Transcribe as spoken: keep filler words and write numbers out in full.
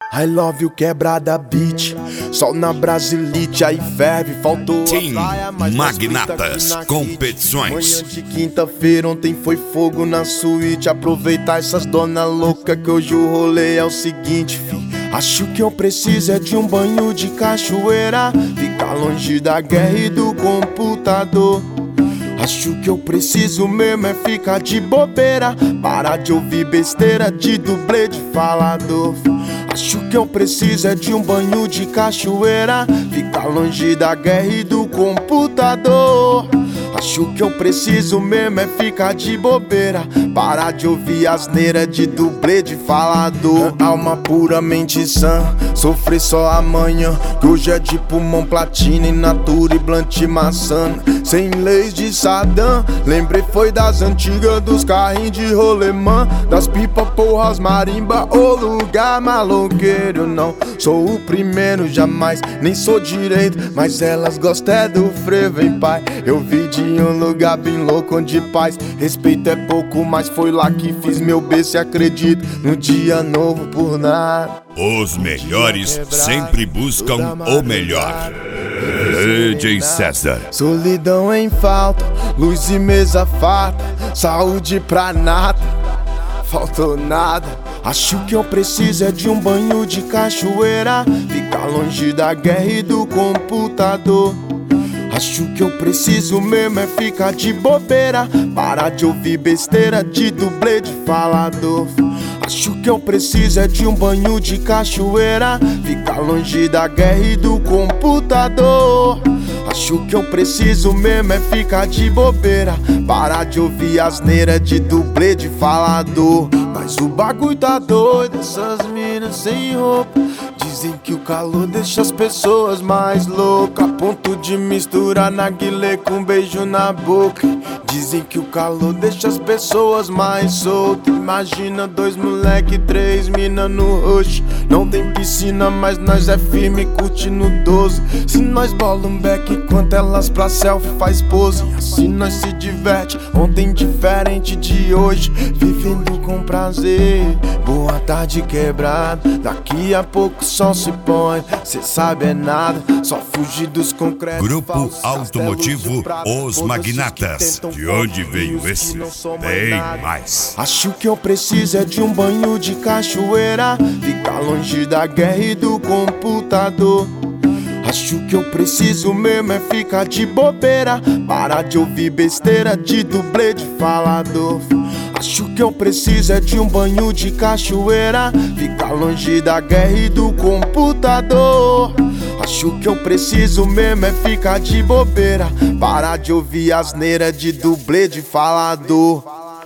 I love you quebrada beat, sol na Brasilite, aí ferve, faltou Team a praia, mas Magnatas Competições. Manhã de quinta-feira, ontem foi fogo na suíte. Aproveitar essas dona louca que hoje o rolê é o seguinte, fi. Acho que eu preciso é de um banho de cachoeira, ficar longe da guerra e do computador. Acho que eu preciso mesmo é ficar de bobeira, parar de ouvir besteira de dublê de falador. Acho que eu preciso é de um banho de cachoeira, ficar longe da guerra e do computador. Acho que eu preciso mesmo é ficar de bobeira, parar de ouvir asneira de dublê de falador. Alma puramente sã, sofrer só amanhã, que hoje é de pulmão, platina, in natura e blunt maçã. Sem leis de Saddam, lembrei foi das antigas, dos carrinhos de rolemã, das pipa, porras, marimba, ô lugar maloqueiro. Não sou o primeiro, jamais, nem sou direito, mas elas gostam é do frevo, hein pai. Eu vi de um lugar bem louco onde paz, respeito é pouco, mas foi lá que fiz meu berço e acredito no dia novo por nada. Os melhores sempre buscam o melhor. D J César. Solidão em falta, luz e mesa farta, saúde pra nada, faltou nada. Acho que eu preciso é de um banho de cachoeira, ficar longe da guerra e do computador. Acho que eu preciso mesmo é ficar de bobeira, parar de ouvir besteira de dublê de falador. Acho que eu preciso é de um banho de cachoeira, ficar longe da guerra e do computador. Acho que eu preciso mesmo é ficar de bobeira, parar de ouvir asneira de dublê de falador. Mas o bagulho tá doido, essas minas sem roupa dizem que o calor deixa as pessoas mais loucas, a ponto de misturar narguilé com beijo na boca. Dizem que o calor deixa as pessoas mais soltas. Imagina dois moleque, três mina no rush. Não tem piscina, mas nós é firme, curte no doze. Se nós bola um beck enquanto elas pra selfie faz pose, assim nós se diverte, ontem diferente de hoje, vivendo com prazer. Boa tarde quebrado, daqui a pouco o sol se põe, cê sabe é nada, só fugir dos concretos. Grupo Automotivo Os Magnatas. De onde veio esse? Tem mais. Acho que eu preciso é de um banho de cachoeira, ficar longe da guerra e do computador. Acho que eu preciso mesmo é ficar de bobeira, parar de ouvir besteira de dublê de falador. Acho que eu preciso é de um banho de cachoeira, ficar longe da guerra e do computador. Acho que eu preciso mesmo é ficar de bobeira, parar de ouvir asneira de dublê de falador.